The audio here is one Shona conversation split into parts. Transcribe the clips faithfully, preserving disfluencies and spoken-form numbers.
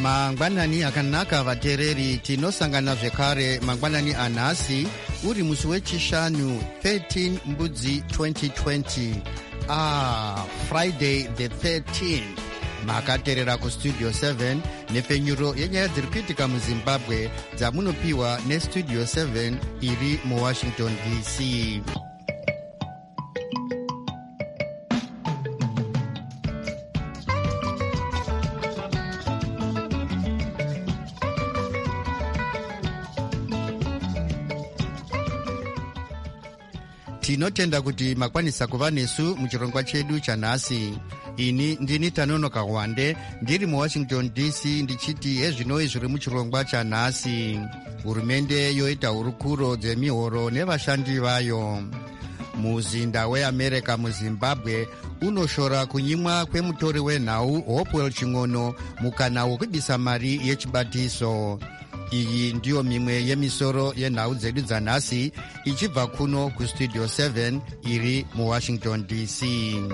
mangwanani akanaka vateereri, tinosangana zvekare mangwanani anhasi uri musi wechishanu thirteen mbudzi twenty twenty. Ah, Friday the thirteenth. Makateerera kustudio seven nepfenyuro yenyaya dziri kuitika muzimbabwe dzamunopiwa nestudio seven iri muwashington D C. Tinotenda kuti makwanisa kuva nesu muchirongwa chedu chanhasi. Ini ndini Tanonoka Wande ndiri muwashington D C ndichiti hezvinoi zviri muchirongwa chanhasi. Hurumende yoita hurukuro dzemihoro nevashandi vayo. Muzinda weAmerica muZimbabwe unoshora kunyimwa kwemutori wenhau Hopewell Ching'ono mukana wokubisa mari yechibatiso. Iyi ndiyo mimwe yemisoro yenhau dzedu dzanhasi ichibva kuno kustudio seven iri muwashington D C.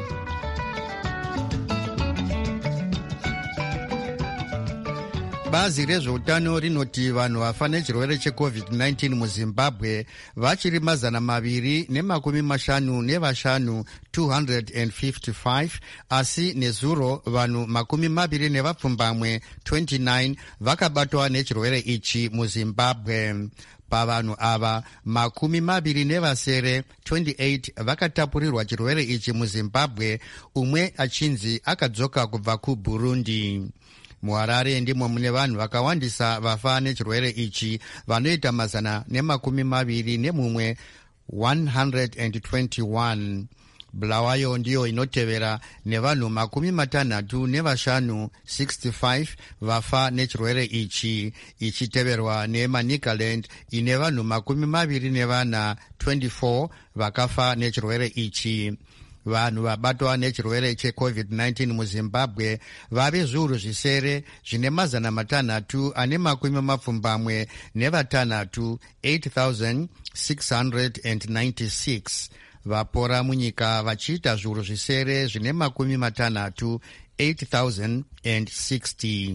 Bazi rezveutano rinoti vanhu vafa nechirwere checovid nineteen muzimbabwe vachiri mazana maviri nemakumi mashanu nevashanu two hundred fifty-five, asi nezuro vanhu makumi maviri nevapfumbamwe twenty-nine vakabatwa nechirwere ichi muzimbabwe. Pavanhu ava makumi maviri nevasere twenty-eight vakatapurirwa chirwere ichi muzimbabwe, umwe achinzi akadzoka kubva kuBurundi. MuHarare ndimo mune vanhu vakawandisa vafa nechirwere ichi vanoita mazana nemakumi maviri nemumwe one hundred twenty-one. Bulawayo ndiyo inotevera nevanhu makumi matanhatu nevashanu sixty-five vafa nechirwere ichi, ichiteverwa neManicaland ine vanhu makumi maviri nevana twenty-four vakafa nechirwere ichi. Vanhu vabatwa nechirwere checovid nineteen muzimbabwe vave zviuru zvisere zvine mazana matanhatu ane makumi mapfumbamwe nevatanhatu eight thousand six hundred ninety-six. Vapora munyika vachiita zviuru zvisere zvine makumi matanhatu eight thousand sixty.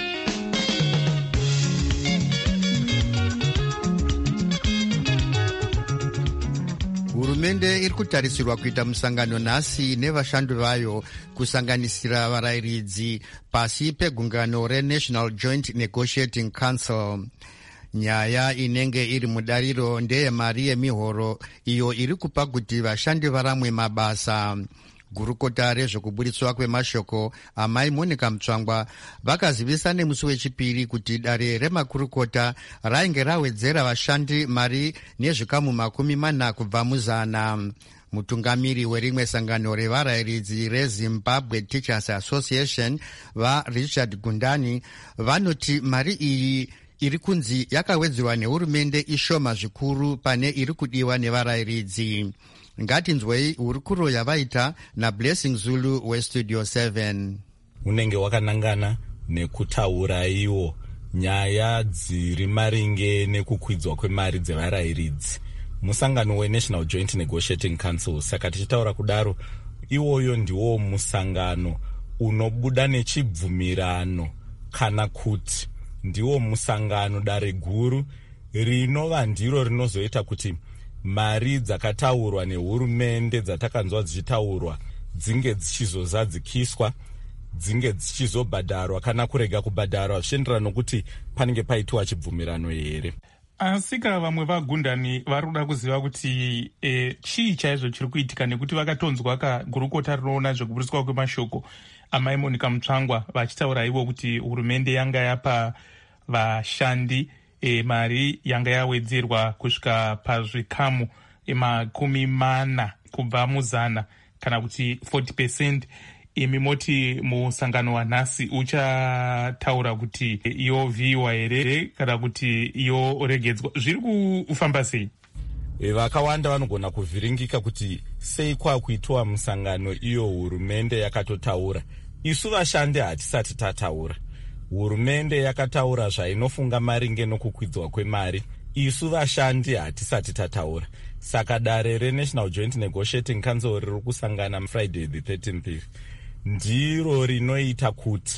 Hurumende iri kutarisirwa kuita musangano nhasi nevashandi vayo kusanganisira varayiridzi pasi pegungano reNational Joint Negotiating Council. Nyaya inenge iri mudariro ndeyemari yemihoro iyo iri kupa kuti vashandi varamwe mabasa. Gurukota rezvekuburitswa kwemashoko amai Monica Mutsvangwa vakazivisa nemusi wechipiri kuti dare remakurukota rainge rawedzera vashandi mari nezvikamu makumi mana kubva muzana. Mutungamiri werimwe sangano revarayiridzi reZimbabwe Teachers Association vaRichard Gundani vanoti mari iyi iri kunzi yakawedzerwa nehurumende ishoma zvikuru pane iri kudiwa nevarayiridzi. Ngatinzwei hurukuro yavaita naBlessing Zulu westudio seven. Unenge wakanangana nekutaura iwo nyaya dziri maringe nekukwidzwa kwemari dzevarayiridzi musangano weNational Joint Negotiating Council. Saka tichitaura kudaro, iwoyo ndiwo musangano unobuda nechibvumirano kana kuti ndiwo musangano dare guru rinova ndiro rinozoita kuti mari dzakataurwa nehurumende dzatakanzwa dzichitaurwa dzinge dzichizozadzikiswa, dzinge dzichizobhadharwa kana kurega kubhadharwa zvichienderana nokuti panenge paitwa chibvumirano here. Asika vamwe vaGundani vari kuda kuziva kuti e, chii chaizvo chiri kuitika, nekuti vakatonzwa kagurukota rinoona zvekuburitswa kwemashoko amai Monica Mutsvangwa vachitaura ivo kuti hurumende yanga yapa vashandi e, mari yanga yawedzerwa kusvika pazvikamu e, makumi mana kubva muzana kana kuti forty percent. Imi moti musangano wanhasi uchataura kuti yovhiyiwa here kana kuti yoregedzwa, zviri kufamba sei? E, vakawanda vanogona kuvhiringika kuti sei kwakuitwa musangano iyo hurumende yakatotaura. Isu vashandi hatisati tataura. Hurumende yakataura zvainofunga maringe nokukwidzwa kwemari. Isu vashandi hatisati tataura. Saka dare reNational Joint Negotiating Council riri kusangana Friday the thirteenth ndiro rinoita kuti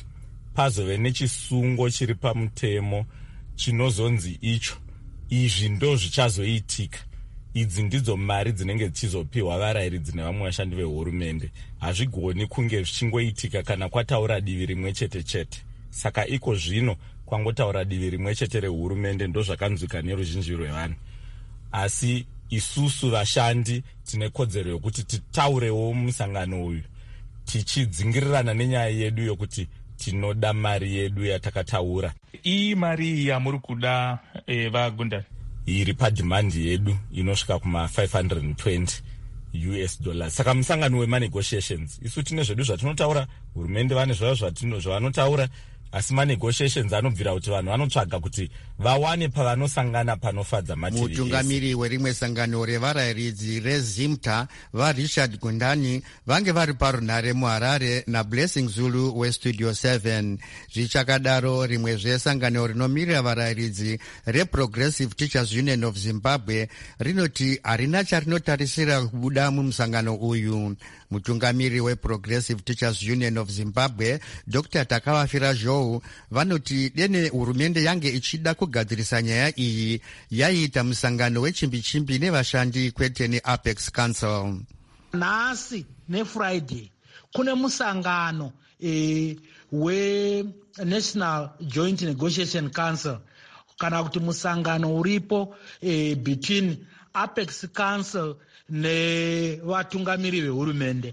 pazove nechisungo chiri pamutemo chinozonzi icho izvi ndo zvichazoitika. Idzi ndidzo mari dzinenge dzichizopiwa varayiridzi nevamwe vashandi vehurumende. Hazvigoni kunge zvichingoitika kana kwataura divi rimwe chete chete. Saka iko zvino kwangotaura divi rimwe chete rehurumende ndo zvakanzwika neruzhinji rwevanhu. Asi isusu vashandi tine kodzero yokuti titaurewo musangano uyu tichidzingirirana nenyaya yedu yokuti tinoda mari yedu yatakataura. Iyi mari yamuri kuda e, vagundani iri padhimandi yedu inosvika kuma five hundred twenty U S dollars. Saka musangano wemanegotiations isu tine zvedu zvatinotaura, hurumende vane zvavo zvavanotaura, asi manegotiations anobvira kuti vanhu vanotsvaga kuti vawane pavanosangana panofadza mativi. Mutungamiri werimwe sangano revarayiridzi rezimta vaRichard Gundani vange vari parunhare muHarare naBlessing Zulu weStudio seven. Zvichakadaro rimwe zvesangano rinomirira varayiridzi reProgressive Teachers Union of Zimbabwe rinoti harina charinotarisira kubuda mumusangano uyu. Mutungamiri weProgressive Teachers Union of Zimbabwe Doctor Takavafira Zhou vanoti dene hurumende yange ichida kugadzirisa nyaya iyi yaiita musangano wechimbi-chimbi nevashandi kwete neApex Council. Nhasi neFriday kune musangano e, weNational Joint Negotiation Council kana kuti musangano uripo e, between Apex Council nevatungamiri vehurumende.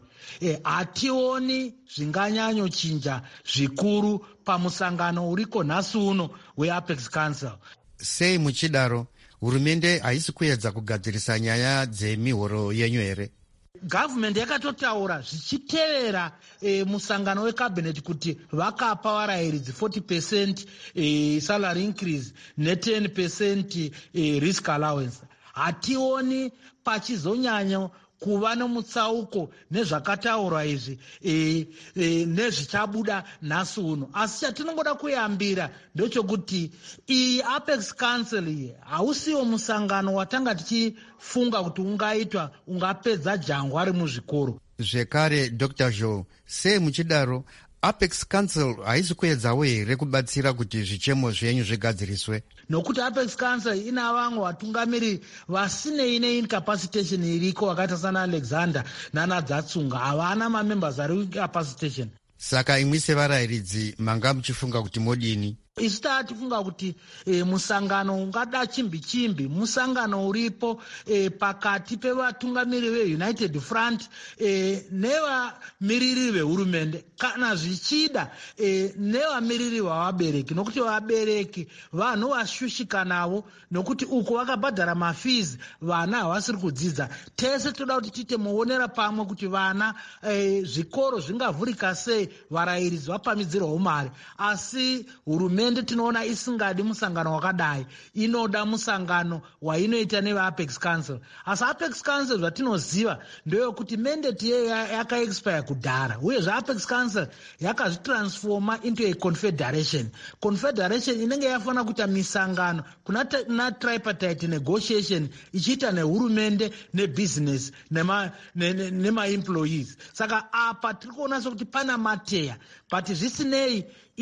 Hationi e, zvinganyanyochinja zvikuru pamusangano uriko nhasi uno weApex Council. Sei muchidaro hurumende haisi kuedza kugadzirisa nyaya dzemihoro yenyu here? Government yakatotaura zvichitevera e, musangano wecabinet kuti vakapa varayiridzi forty percent e, salary increase ne ten percent e, risk allowance. Hationi pachizonyanya kuva nomutsauko nezvakataurwa izvi e, e, nezvichabuda nhasi uno. Asi chatinongoda kuyambira ndochokuti iyi Apex Council iyi hausiwo musangano watanga tichifunga kuti ungaitwa ungapedza jangwa remuzvikoro. Zvekare Doctor Zhou, sei muchidaro Apex Council haisi kuedzawo here kubatsira kuti zvichemo zvenyu zvigadziriswe? Nokuti Apex Council ina vamwe vatungamiri vasinei neincapacitation iriko vakaita sana Alexander nana Dzatsunga, havana mamembers ari incapacitation. Saka imwi sevarayiridzi manga muchifunga kuti modini? Isu taatifunga kuti e, musangano ungada chimbi-chimbi, musangano uripo e, pakati pevatungamiri veUnited Front e, nevamiriri vehurumende kana zvichida e, nevamiriri vavabereki, nokuti vabereki vanhu vashushika navo nokuti uko vakabhadhara mafees vana havasiri kudzidza. Tese toda kuti tiite muonera pamwe kuti vana e, zvikoro zvingavhurika sei varayiridzi vapamidzirwawo mari. Asi hurumende tinoona isingadi musangano wakadai, inoda musangano wainoita nevaApex Council. Asi Apex Council zvatinoziva ndeyokuti mandate yeyo yakaexpire kudhara, uye zvaApex Council yakazvitransforma into a confederation. Confederation inenge yafanira kuita misangano kuna, kuna tripartite negotiation ichiita nehurumende nebusiness nema, ne, ne, nema employees. Saka apa tiri kuona sokuti pana mateya, but zvisinei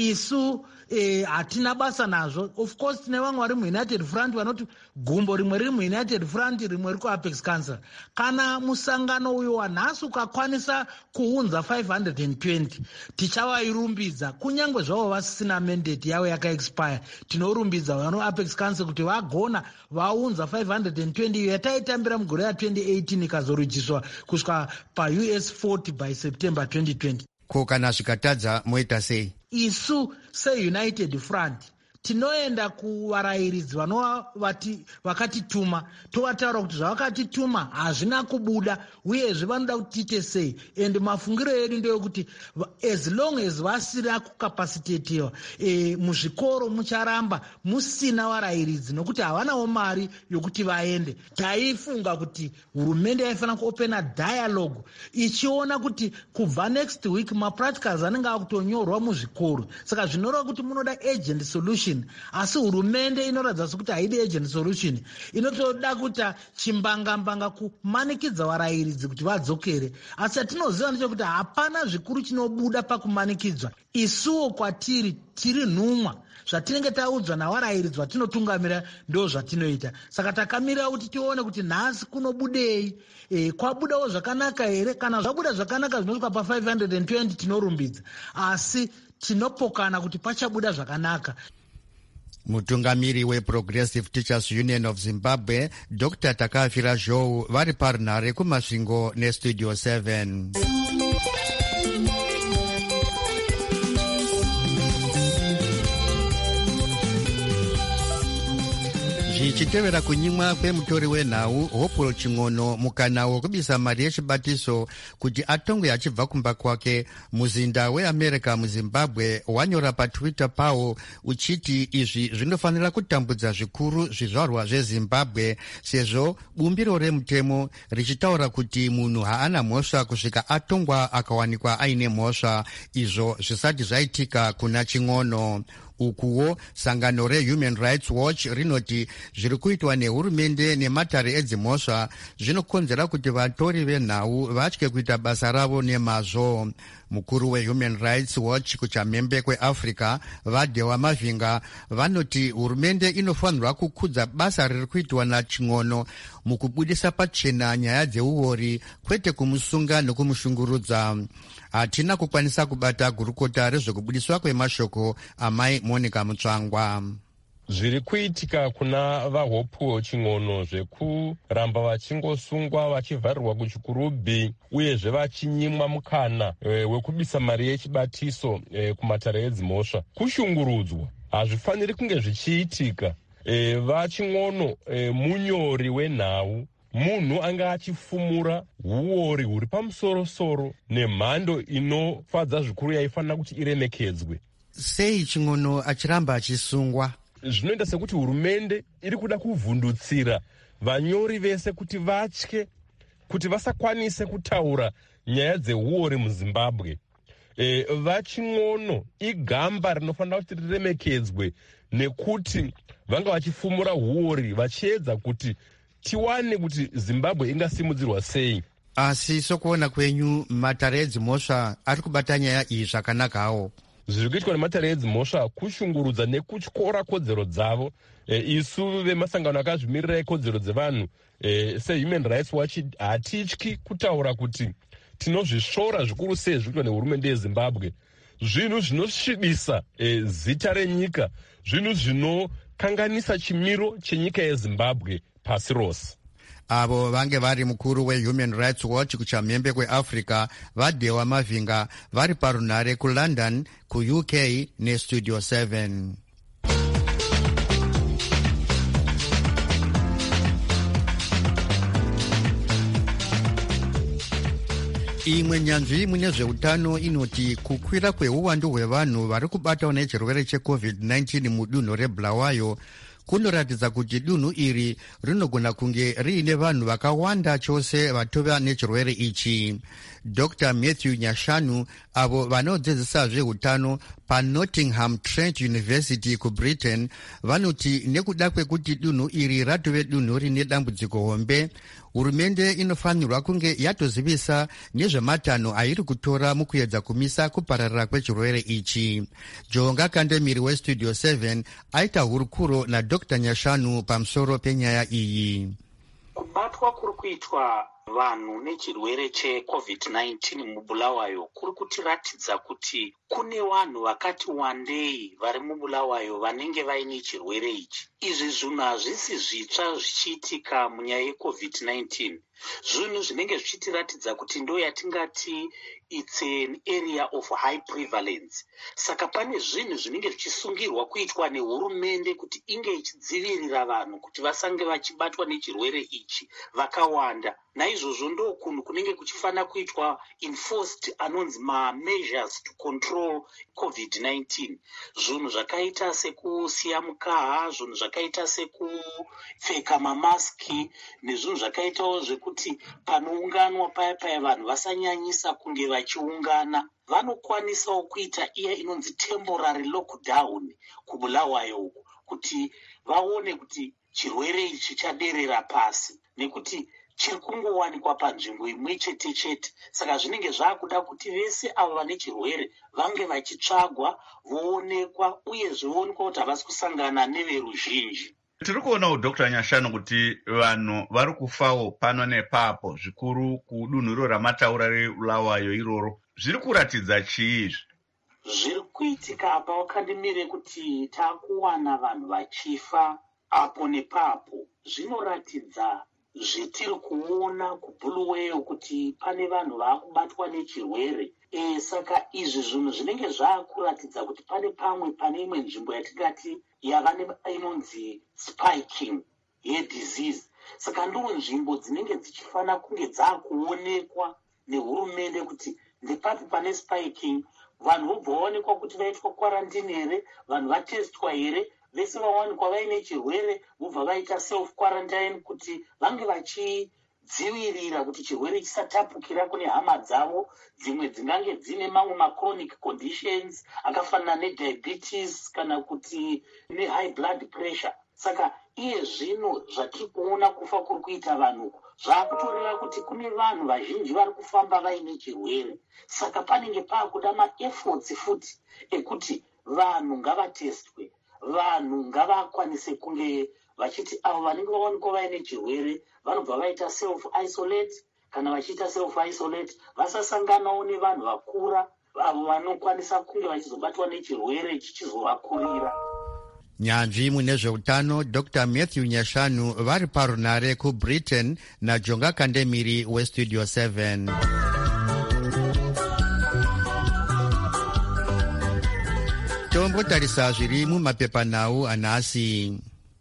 isu eh, hatina basa nazvo. Of course tine vamwe vari muUnited Front vanoti gumbo rimwe riri muUnited Front rimwe riri kuApex Council. Kana musangano uyu wanhasi ukakwanisa kuunza five hundred twenty tichavayirumbidza, kunyange zvavo vasisina mandate yavo yakaexpire. Tinorumbidza vano Apex Council kuti vagona vaunza five hundred twenty iyo yataitambira mugore ya twenty eighteen ikazorujiswa kusvika paU S forty by September twenty twenty. Ko kana zvikatadza moita sei? Isu seUnited Front tinoenda kuvarayiridzi vanova vakatituma tovataura kuti zvavakatituma hazvina kubuda uyezve vanoda kuti tiite sei. And mafungiro edu ndeyokuti as long as vasina kukapasitetiwa e, muzvikoro mucharamba musina varayiridzi nokuti havanawo mari yokuti vaende. Taifunga kuti hurumende yaifanira kuopena dialogue ichiona kuti kubva next week mapracticals anenge akutonyorwa muzvikoro. Saka zvinoreva kuti munoda agent solution solution, asi hurumende inoratidza sekuti haidi agent solution, inotoda kuita chimbangambanga kumanikidza varayiridzi kuti vadzokere. Asi atinoziva ndechekuti hapana zvikuru chinobuda pakumanikidzwa. Isuwo kwatiri tiri nhumwa, zvatinenge taudzwa navarayiridzwa vatinotungamira ndo zvatinoita. Saka takamirira kuti tione kuti nhasi kunobudei, e, kwabudawo zvakanaka here. Kana zvabuda zvakanaka zvinosvika pa five hundred twenty tinorumbidza, asi tinopokana kuti pachabuda zvakanaka. Mutungamiri weProgressive Teachers Union of Zimbabwe Doctor Takafira Zhou vari parunhare kumasvingo nestudio seven. Zvichitevera kunyimwa kwemutori wenhau Hopewell Ching'ono mukana wokubisa mari yechibatiso kuti atongwe achibva kumba kwake, muzinda weAmerica muZimbabwe wanyora patwitter pawo uchiti izvi zvinofanira kutambudza zvikuru zvizvarwa zveZimbabwe sezvo bumbiro remutemo richitaura kuti munhu haana mhosva kusvika atongwa akawanikwa aine mhosva, izvo zvisati zvaitika kuna Ching'ono. Ukuwo sangano reHuman Rights Watch rinoti zviri kuitwa nehurumende nematare edzimhosva zvinokonzera kuti vatori venhau vatye kuita basa ravo nemazvo. Mukuru weHuman Rights Watch kuchamhembe kweAfrica Vadewa Mavhinga vanoti hurumende inofanirwa kukudza basa riri kuitwa naChing'ono mukubudisa pachena nyaya dzeuori, kwete kumusunga nokumushungurudza. Hatina kukwanisa kubata gurukota rezvekubudiswa kwemashoko amai Monica Mutsvangwa. Zviri kuitika kuna vaHopewell Ching'ono zvekuramba vachingosungwa vachivharirwa kuchikurubhi uyezve vachinyimwa mukana e, wekubisa mari yechibatiso e, kumatare edzimhosva kushungurudzwa, hazvifaniri kunge zvichiitika. E, vaChing'ono e, munyori wenhau, munhu anga achifumura huori huri pamusorosoro nemhando inofadza zvikuru yaifanira kuti iremekedzwe. Sei Ching'ono achiramba achisungwa? Zvinoita sekuti hurumende iri kuda kuvhundutsira vanyori vese kuti vatye, kuti vasakwanise kutaura nyaya dzehuori muZimbabwe. E, vaChing'ono igamba rinofanira kuti riremekedzwe nekuti vanga vachifumura huori vachiedza kuti tiwane kuti Zimbabwe ingasimudzirwa sei. Asi sokuona kwenyu matare edzimhosva ari kubata nyaya iyi zvakanakawo. Zviri kuitwa nematare edzimhosva kushungurudza nekutyora kodzero dzavo. E, isu vemasangano akazvimirira ekodzero dzevanhu e, seHuman Rights Watch hatityi kutaura kuti tinozvisvora zvikuru sei zviri kuitwa nehurumende yeZimbabwe. Zvinhu zvinosvibisa e, zita renyika, zvinhu zvinokanganisa chimiro chenyika yeZimbabwe pasi rose. Avo vange vari mukuru weHuman Rights Watch kuchamhembe kweAfrica Vadewa Mavhinga vari parunhare kuLondon kuU K nestudio seven. Imwe nyanzvi mune zveutano inoti kukwira kweuwandu hwevanhu vari kubatwa nechirwere checovid nineteen mudunhu reBulawayo kunoratidza kuti dunhu iri rinogona kunge riine vanhu vakawanda chose vatova nechirwere ichi. Doctor Matthew Nyashanu avo vanodzidzisa zveutano paNottingham Trent University kuBritain vanoti nekuda kwekuti dunhu iri ratove dunhu rine dambudziko hombe, hurumende inofanirwa kunge yatozivisa nezvematanho airi kutora mukuedza kumisa kupararira kwechirwere ichi. Jonga Kandemiri westudio seven aita hurukuro naDr Nyashanu pamusoro penyaya iyi. Kubatwa kuri kuitwa vanhu nechirwere checovid nineteen muBulawayo kuri kutiratidza kuti kune vanhu vakati wandei vari muBulawayo vanenge vaine chirwere ichi. Izvi zvinhu hazvisi zvitsva zvichiitika munyaya yecovid nineteen. Zvinhu zvinenge zvichitiratidza kuti ndo yatingati it's an area of high prevalence. Saka pane zvinhu zvinenge zvichisungirwa kuitwa nehurumende kuti inge ichidzivirira vanhu kuti vasange vachibatwa nechirwere ichi vakawanda. Naizvozvo naizvozvo ndo kunhu kunenge kuchifanira kuitwa enforced anonzi ma-measures to control covid nineteen. Zvinhu zvakaita sekusiya mukaha, zvinhu zvakaita sekupfeka mamaski, nezvinhu zvakaitawo zvekuti panounganwa paya paya vanhu vasanyanyisa kunge vachiungana. Vanokwanisawo kuita iya inonzi temporary lockdown kubulawayo uku, kuti vaone kuti chirwere ichi chichaderera pasi, nekuti chiri kungowanikwa panzvimbo imwe chete chete. Saka zvinenge zvaakuda kuti vese avo vane chirwere vange vachitsvagwa, voonekwa, uye zvoonekwa kuti havasi kusangana neveruzhinji. Tiri kuonawo Dr Nyashanu kuti vanhu vari kufawo pano nepapo, zvikuru kudunhu iro ramataura reBulawayo iroro. Zviri kuratidza chiizvi? Zviri kuitika apa wakandimire kuti taakuwana vanhu vachifa apo nepapo. Zvinoratidza zvetiri kuona kuBulawayo kuti pane vanhu vaakubatwa nechirwere. E, saka izvi zvinhu zvinenge zvaakuratidza kuti pane pamwe pane imwe nzvimbo yatingati yava inonzi spiking yedisease. Saka ndo nzvimbo dzinenge dzichifanira kunge dzaakuonekwa nehurumende kuti ndepapi pane spiking. Vanhu vobva vaonekwa kuti vaitwa quarantine here, vanhu vatestwa here, vese vawanikwa vaine chirwere vobva vaita self quarantine kuti vange vachidzivirira kuti chirwere chisatapukira kune hama dzavo dzimwe dzingange dzine mamwe machronic conditions akafanana nediabetes kana kuti nehigh blood pressure. Saka iye zvino zvatiri kuona kufa kuri kuita vanhu zvaakutoreva kuti kune vanhu vazhinji vari kufamba vaine chirwere. Saka panenge paakuda maefforts futi ekuti vanhu ngavatestwe, vanhu ngavakwanise kunge vachiti avo vanenge vawanikwa vaine chirwere vanobva vaita self isolate, kana vachiita self isolate vasasanganawo nevanhu vakura avo vanokwanisa kunge vachizobatwa nechirwere chichizovakurira. Nyanzvi mune zveutano Dr Matthew Nyashanu vari parunare kuBritain naJonga Kandemiri weStudio seven. Tombotarisa zviri mumapepanhau anhasi.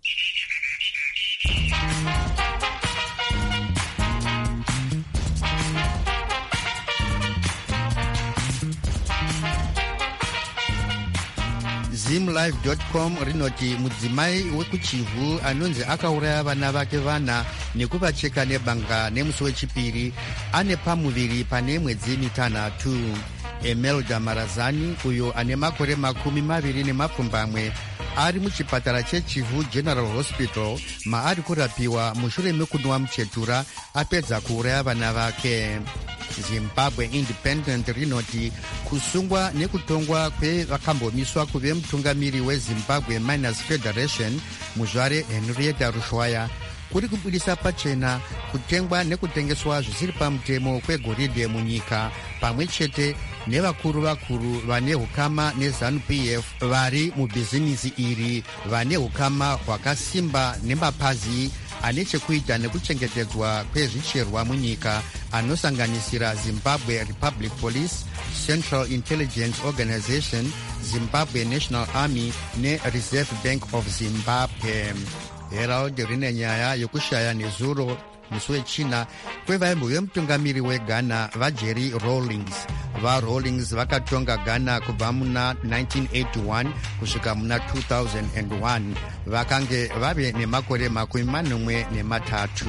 zimlive dot com rinoti mudzimai wekuchivhu anonzi akauraya vana vake vana nekuvacheka nebanga nemusi wechipiri ane pamuviri pane mwedzi mitanhatu. Emelda Marazani uyo ane makore makumi maviri nemapfumbamwe ari muchipatara chechivhu General Hospital maari kurapiwa mushure mekunwa muchetura apedza kuuraya vana vake. Zimbabwe Independent rinoti kusungwa nekutongwa kwevakambomiswa kuve mutungamiri weZimbabwe Miners Federation muzvare Henrietta Rushwaya kuri kubudisa pachena kutengwa nekutengeswa zvisiri pamutemo kwegoridhe munyika, pamwe chete nevakuru vakuru vane hukama neZANU P F vari mubhizinisi iri vane hukama hwakasimba nemapazi ane chekuita nekuchengetedzwa kwezvicherwa munyika anosanganisira Zimbabwe Republic Police, Central Intelligence Organization, Zimbabwe National Army neReserve Bank of Zimbabwe. Herald rine nyaya yokushaya nezuro musi wechina kwevaimbo vemutungamiri weGhana vaJerry Rawlings. VaRawlings vakatonga Ghana kubva muna nineteen eighty-one kusvika muna two thousand one. Vakange vave nemakore makumi manomwe nematatu.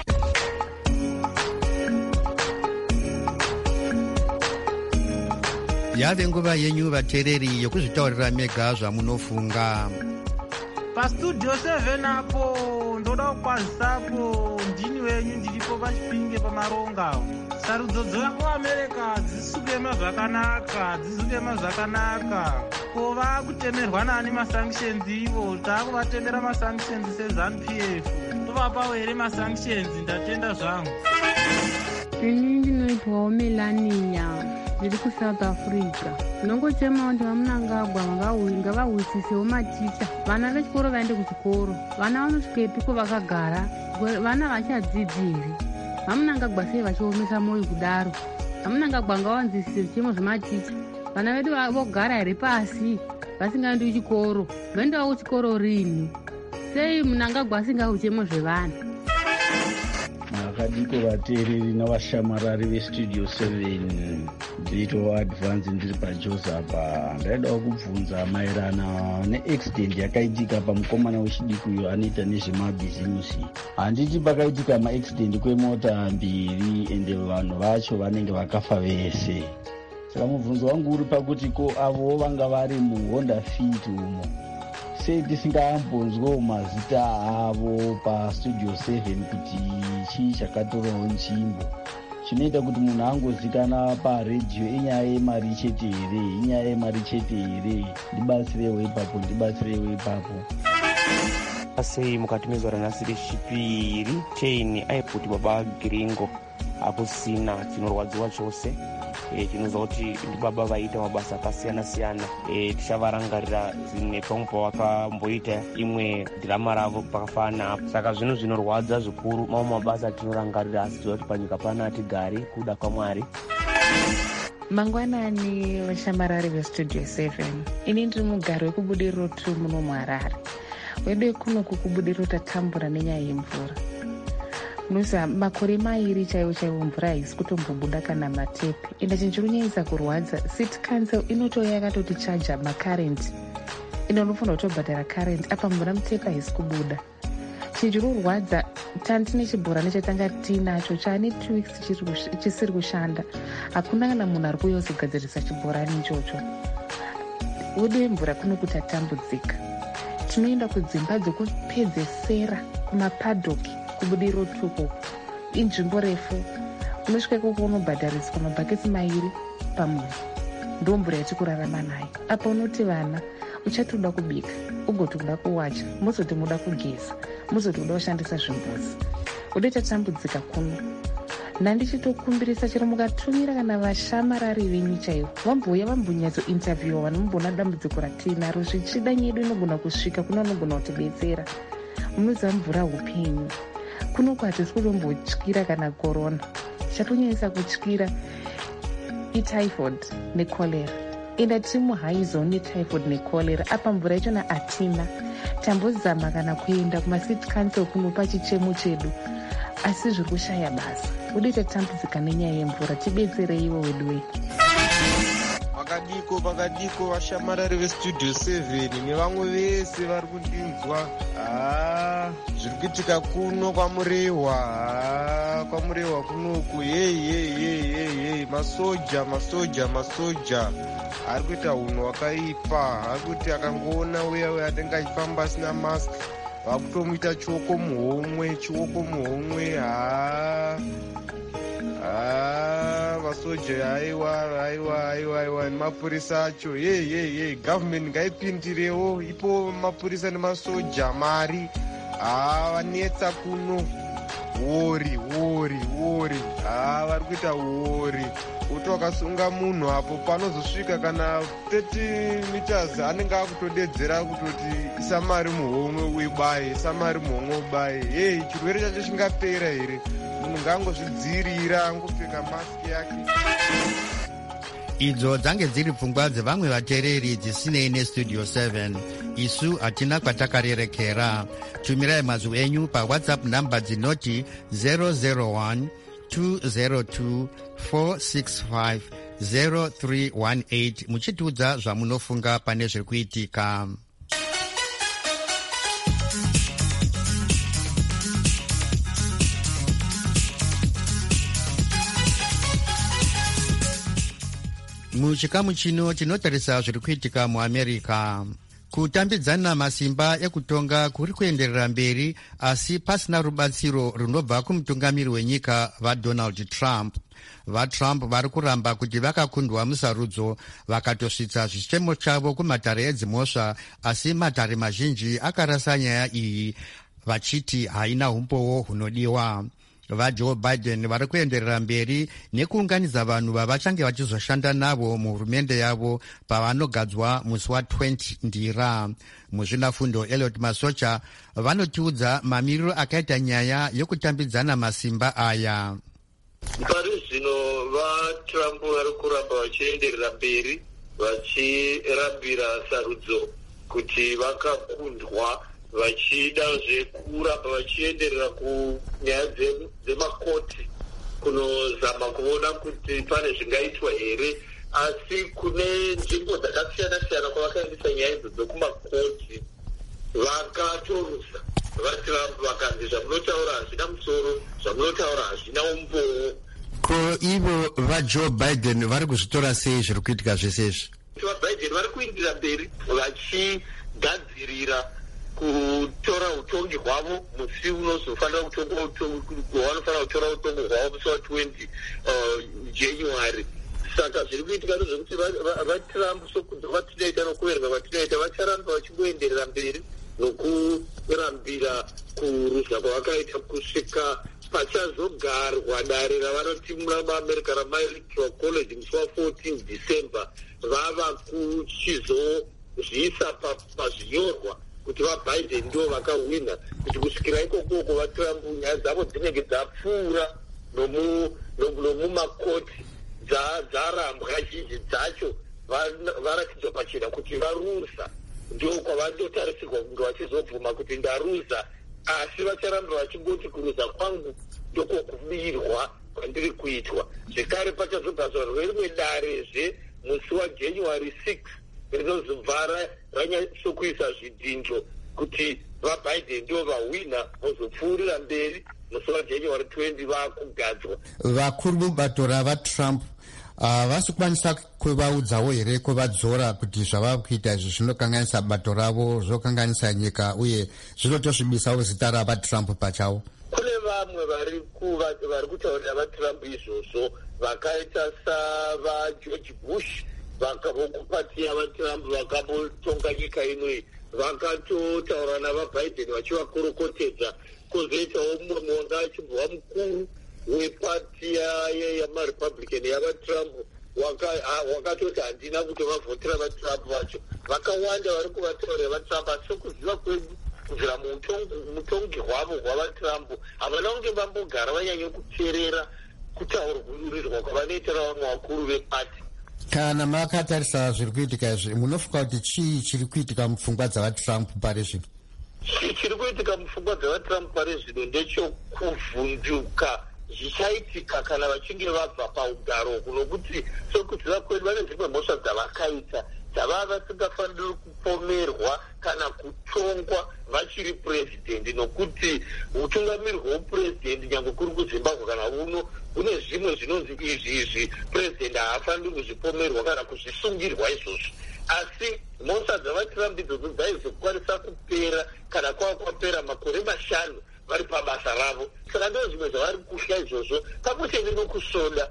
Yave nguva yenyu vateereri yokuzvitaurira mega zvamunofunga. Pastudio seven apo ndoda kukwazisapo ndini wenyu ndiripo pachipinge pamaronga. Sarudzo dzekuAmerika dzisukema zvakanaka, dzisukema zvakanaka. Ko vakutemerwa nani masanctions ivo, taakuvatendera masanctions seZANU P F. Tovapawo here masanctions, ndatenda zvangu. Ini ndinoitwawo Melania. Ndiri kuSouth Africa. Ndinongochema kuti vamunangagwa ngavahusisewo maticha. Vana vechikoro vaende kuchikoro. Vana vanosvikepiko vakagara. Vana vachadzidzi here. Vamunangagwa sei vachiomesa moyo kudaro. Vamunangagwa ngavanzwisise zvichemo zvematicha. Vana vedu vogara here pasi vasingaendi kuchikoro. Voendawo kuchikoro rini? Sei munangagwa asingawo zvichemo zvevana? Makadiko vateereri navashamarari vestudio seven ndiriito advance ndiri pajosa apa. Ndaidawo kubvunza maererano neaccident yakaitika pamukomana wechidiki uyo anoita nezvemabhizimusi. Handiti pakaitika maaccident kwemota mbiri ende vanhu vacho vanenge vakafa vese. Saka mubvunzo wangu uri pakuti ko avo vanga vari muhonda fit umo sei tisingambonzwawo mazita avo pastudio seven kuti chii chakatorawo nzvimbo chinoita kuti munhu angozikana paredhiyo inyaya yemari chete here inyaya yemari chete here ndibatsirewo ipapo ndibatsirewo ipapo. Sei mukati mezuva ranhasi rechipiri chaini aiputi baba Giringo akusina chinorwadziwa chose. E, tinoziva kuti ndi baba vaita mabasa akasiyana-siyana. E, tichavarangarira nepamwe pavakamboita imwe dhirama ravo pakafana. Saka zvinhu zvinorwadza zvikuru mamwe mabasa atinorangarira asi tiziva kuti panyika pana tigare kuda kwaMwari. Mangwanani vashamarari vestudio seven. Ini ndiri mugari wekubudiriro two muno muHarare. Wedu kunoku kubudiriro tatambura nenyaya yemvura. Musa makore mairi chaiwo chaiwo mvura haisi kutombobuda kana matepi. Enda chinhu chiri kunyanyisa kurwadza city council inotouya yakatoti chaja makarenti. Ino unofanira kutobhadhara karenti apa mvura mutepi haisi kubuda. Chinhu chiri kurwadza tandine chibhorani chatanga tinacho chaane two weeks chisiri kushanda. Hakuna kana munhu ari kuuya kuzogadzirisa chibhorani ichocho. Wedu wemvura kuno kuti atambudzika. Tinoenda kudzimba dzekupedzesera kumapadhoki kubudiriro tuko inzvimbo refu unosvika ikoko unobhadhariswa mabhaketi mairi pamunhu. Ndo mvura yatikurarama nayo. Apa unoti vana uchatoda kubika ugoti uda kuwacha muzoti muda kugeza muzoti uda kushandisa zvimbuzi. Udoita tambudzika kuno. Nandichitokumbirisa chero mukatumira kana vashamarari venyu chaivo vambouya vambonyatso interview vanomboona dambudziko ratinaro zvichida nyedu inogona kusvika kuno anogona kutibetsera. Munoziva mvura upenyu. Kunoku hatisi kutombotyira kana korona. Chatonyanyisa kutyira ityphoid necholera. Enda tiri muhigh zone netyphoid necholera. Apa mvura yachona hatina. Tambozama kana kuenda kumacity council kunopa chichemo chedu asi zviri kushaya basa. Udoita tambudzika nenyaya yemvura tibetsereiwo wedu we. Pakadiko pakadiko vashamarari vestudio seven nevamwe vese vari kundinzwa. Ah, zviri kuitika kuno kwamurehwa. Ah, kwamurehwa kunoku hei hei hei hei hei masoja masoja masoja ari kuita unhu hwakaipa. Ari kuti akangoona uya uya atenga achifamba asina mask vakutomuita chioko muhomwe chioko muhomwe. Ah, ah, masoja aiwa aiwa aiwa aiwa nemapurisa acho yei yei yei government ngaipindirewo ipo mapurisa nemasoja mari. Ah, vanetsa kuno wori wori wori. Ah, vari kuita wori kuti wakasunga munhu apo panozosvika kana thirty meters anenge akutodedzera kutoti isa mari muhomwe uibaye isa mari muhomwe ubaye. Hei chirwere chacho chingapera here? Munhu ngangozvidziirira angopfeka masiki yake. Idzo dzange dziri pfungwa dzevamwe vateereri dzisinei nestudio seven. Isu hatina kwatakarerekera. Tumirai mazwi enyu pawhatsapp namba dzinoti zero zero one two zero two four six five zero three one eight muchitiudza zvamunofunga pane zviri kuitika. Muchikamu chino tinotarisa zviri kuitika muAmerica. Kutambidzana masimba ekutonga kuri kuenderera mberi asi pasina rubatsiro runobva kumutungamiri wenyika vaDonald Trump. VaTrump vari kuramba kuti vakakundwa musarudzo vakatosvitsa zvichemo chavo kumatare edzimhosva asi matare mazhinji akarasa nyaya iyi vachiti haina umbowo hunodiwa. VaJoe Biden vari kuenderera mberi nekuunganidza vanhu vavachange vachizoshanda navo muhurumende yavo pavanogadzwa musi wa20 ndira. Muzvinafundo Elliot Masocha vanotiudza mamiriro akaita nyaya yokutambidzana masimba aya. Pari zvino vaTrump vari kuramba vachienderera mberi vachirambira sarudzo kuti vakakundwa vachidazve kuramba vachienderera kunyaya dzemakoti kunozama kuona kuti pane zvingaitwa here, asi kune nzvimbo dzakasiyana-siyana kwavakaendesa nyaya idzo dzokumakoti vakatorusa vatrump vakanzi zvamunotaura hazvina musoro, zvamunotaura hazvina umbowo. Ko ivo vajoe Biden vari kuzvitora sei zviri kuitika zvese izvi? VaBiden vari kuindira mberi vachigadzirira kutora utongi hwavo musi unozofanira kutonga wavanofanira kutora utongi hwavo musi wa20 January. Saka zviri kuitika ndezvekuti vatrump sokunze vatinoita nokuverenga vatinoita vacharamba vachingoenderera mberi nokurambira kuruzha kwavakaita kusvika pachazogarwa dare ravanoti muamerica ramaelectoral college musi wa14 December vava kuchizozviisa pazvinyorwa kuti vaBiden ndio vakahwina, kuti kusvikira ikokoko vatrump nyaya dzavo dzinenge dzapfuura nomumakoti dzarambwa zhinji dzacho varatidzwa pachena kuti varusa. Ndio kwavandotarisirwa kunge vachizobvuma kuti ndarusa, asi vacharamba vachingoti kurusa kwangu ndoko kubirwa kwandiri kuitwa. Zvekare pachazogadzwa rimwe darezve musi waJanuary sixth rinozobva ranyatsokuisa zvidhinjo kuti vaBiden ndio vahwina, vozopfuurira mberi musi waJanuary twentieth vakugadzwa. Vakuru mubato ravaTrump havasi kukwanisa kuvaudzawo here kuvadzora kuti zvavava kuita izvi zvinokanganisa bato ravo, zvokanganisa nyika uye zvinotosvibisawo zita ravaTrump pachavo? Kune vamwe vari kutaurira vaTrump izvozvo vakaita savaGeorge Bush vakavokupati yavaTrump vakabotonga nyika inoi, vakatotaura navaBiden vachivakorokotedza. Kozoitawo mumwe wanga achimbova mukuru wepati yamarepublican yavaTrump wakatoti handina kutovavhotera vaTrump vacho. Vakawanda vari kuvataurira vaTrump, asi sokuziva kwedu kubvira mutongi hwavo hwavaTrump havana kunge vambogara vanyanya kuteerera kutaurirwa kwavanoitira vamwe vakuru vepati. Kana makatarisa zviri kuitika izvi, munofunga kuti chii chiri kuitika mupfungwa dzavaTrump pari zvino? Chiri kuitika mupfungwa dzavaTrump pari zvino ndechokuvhunduka zvichaitika kana vachinge vabva paugaro kunokuti sokuziva kwedu vane dzimwe mhosva dzavakaita dzavava vasingafaniri kupomerwa kana kutongwa vachiri purezidendi, nokuti utungamiri hweupurezidendi nyange kuri kuZimbabwe kana uno kune zvimwe zvinonzi izvi izvi purezidendi haafaniri kuzvipomerwa kana kuzvisungirwa izvozvo. Asi mhosva dzavaTrump idzodzo dzaizokwanisa kupera kana kwava kwapera makore mashanu vari pabasa ravo. Saka ndo zvimwe zvavari kuhya izvozvo pamwechete nokusonda.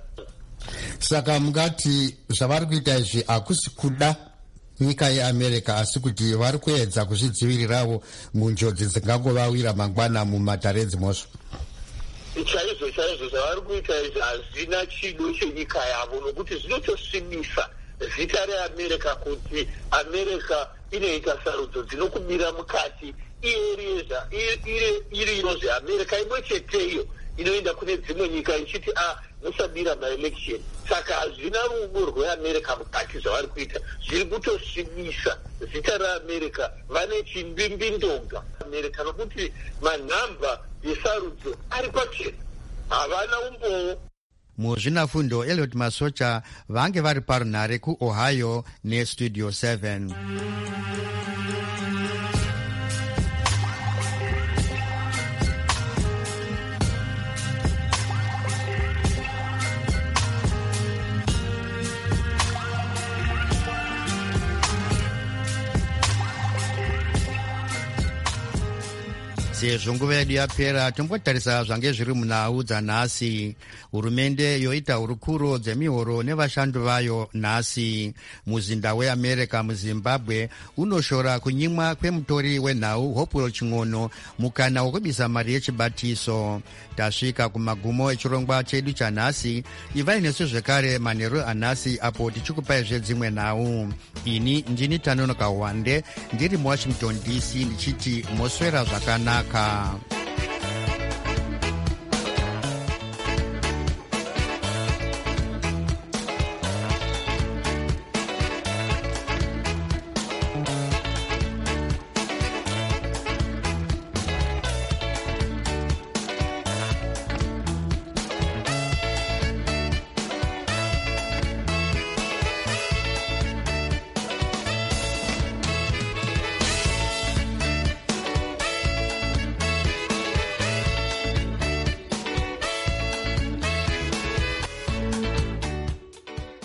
Saka mungati zvavari kuita izvi hakusi kuda nyika yeAmerica, asi kuti vari kuedza kuzvidzivirirawo munjodzi dzingangovawira mangwana mumatare edzimhosva. Chaizvo chaizvo zvavari kuita izvi hazvina chido chenyika yavo, nokuti zvinotosvibisa zita reAmerica kuti America inoita sarudzo dzinokubira mukati iri inozve America imwe cheteyo inoenda kune dzimwe nyika ichiti a musabira maelection. Saka hazvina rudo rweAmerica mukati zvavari kuita, zviri kutosvibisa zita reAmerica. Vane chimbimbindonga America nokuti manhamba esarudzo ari pachena, havana umbowo. Muzvinafundo Elliot Masocha vange vari parunhare kuOhio neStudio seven. Sezvo nguva yedu yapera, tombotarisa zvange zviri munhau dzanhasi. Hurumende yoita hurukuro dzemihoro nevashandi vayo nhasi. Muzinda weAmerica muZimbabwe unoshora kunyimwa kwemutori wenhau Hopewell Ching'ono mukana wokubisa mari yechibatiso. Tasvika kumagumo echirongwa chedu chanhasi. Ivai nesu zvekare manheru anhasi apo tichikupai zvedzimwe nhau. Ini ndini Tanonoka Wande ndiri muWashington D C ndichiti moswera zvakanaka.